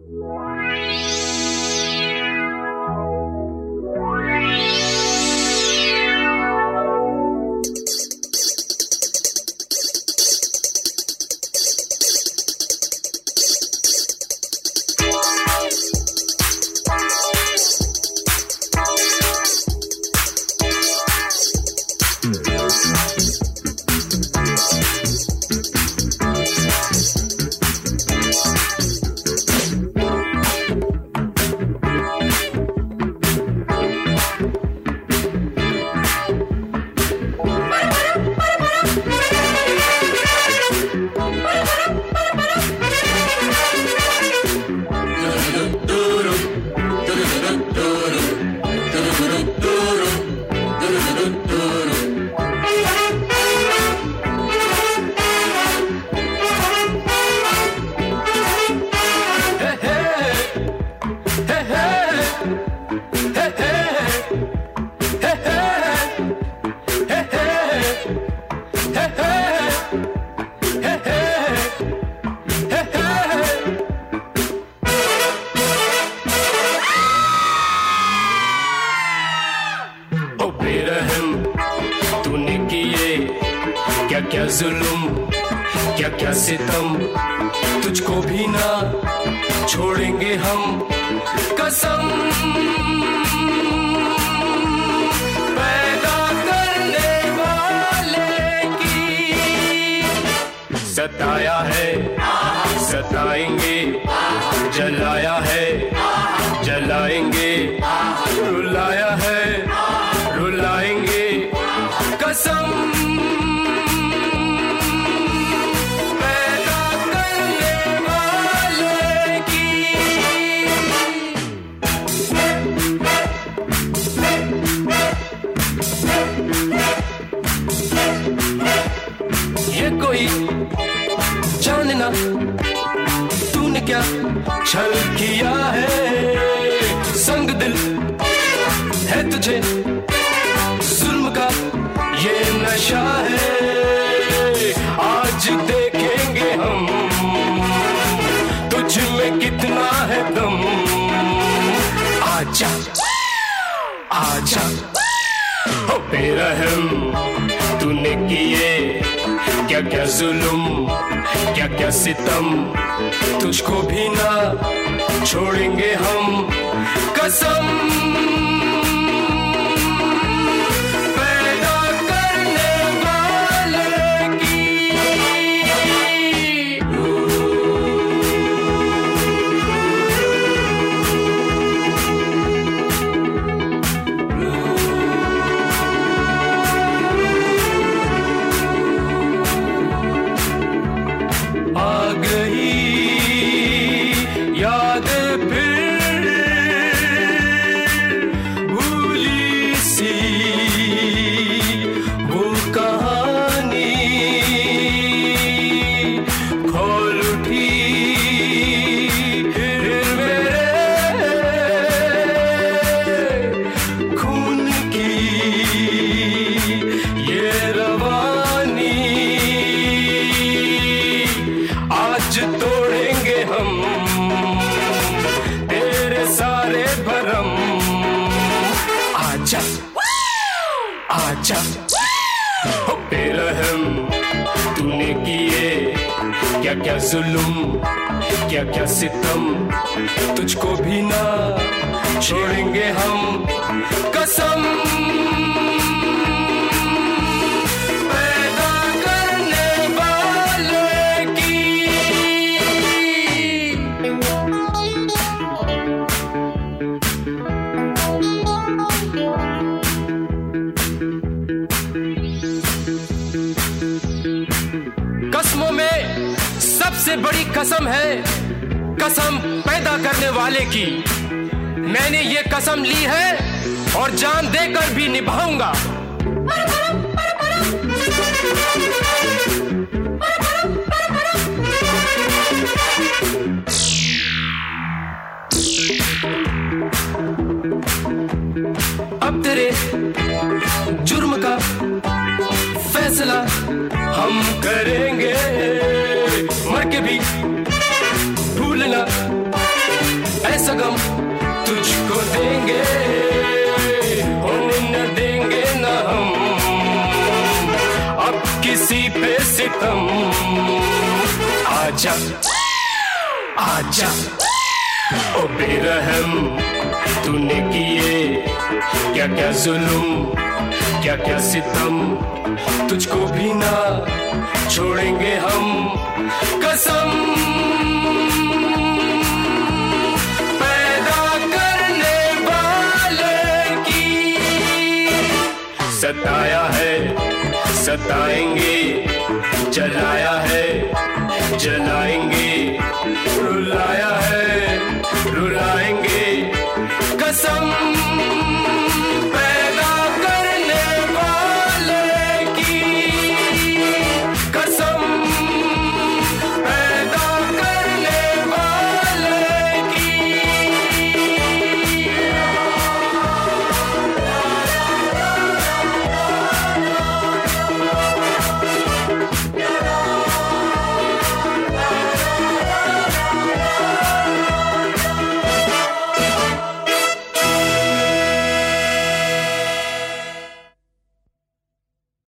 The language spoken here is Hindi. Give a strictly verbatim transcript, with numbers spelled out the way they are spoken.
क्या जुल्म क्या क्या सितम, तुझको भी ना छोड़ेंगे हम कसम। पैदा करने वाले की सताया है सताएंगे, जलाया है जलाएंगे, रुलाया है रुलाएंगे कसम। ये कोई जानना तूने क्या छल किया है, संग दिल है तुझे जुल्म का ये नशा है। आज देखेंगे हम तुझ में कितना है दम। आजा आजा हो बेरहम, तूने किए क्या क्या जुल्म क्या क्या सितम, तुझको भी ना छोड़ेंगे हम कसम। पैदा करने वाले की आ गई याद फिर भूली सी वो कहानी, खोल उठी फिर मेरे खून की ये रवानी। आज तोड़ेंगे हम तेरे सारे भरम। आजा आजा हो बेरहम, तूने किए क्या क्या जुल्म क्या क्या सितम, तुझको भी ना छोड़ेंगे हम कसम। पैदा करने वाले की कसमों में सबसे बड़ी कसम है कसम पैदा करने वाले की। मैंने ये कसम ली है और जान देकर भी निभाऊंगा। अब तेरे जुर्म का फैसला हम करेंगे, मर के भी भूलना किसी पे सितम। आजा आजा ओ बेरहम, तूने किए क्या क्या जुल्म, क्या क्या सितम, तुझको भी ना छोड़ेंगे हम कसम। पैदा करने वाले की सताया है सताएंगे, जलाया है जलाएंगे,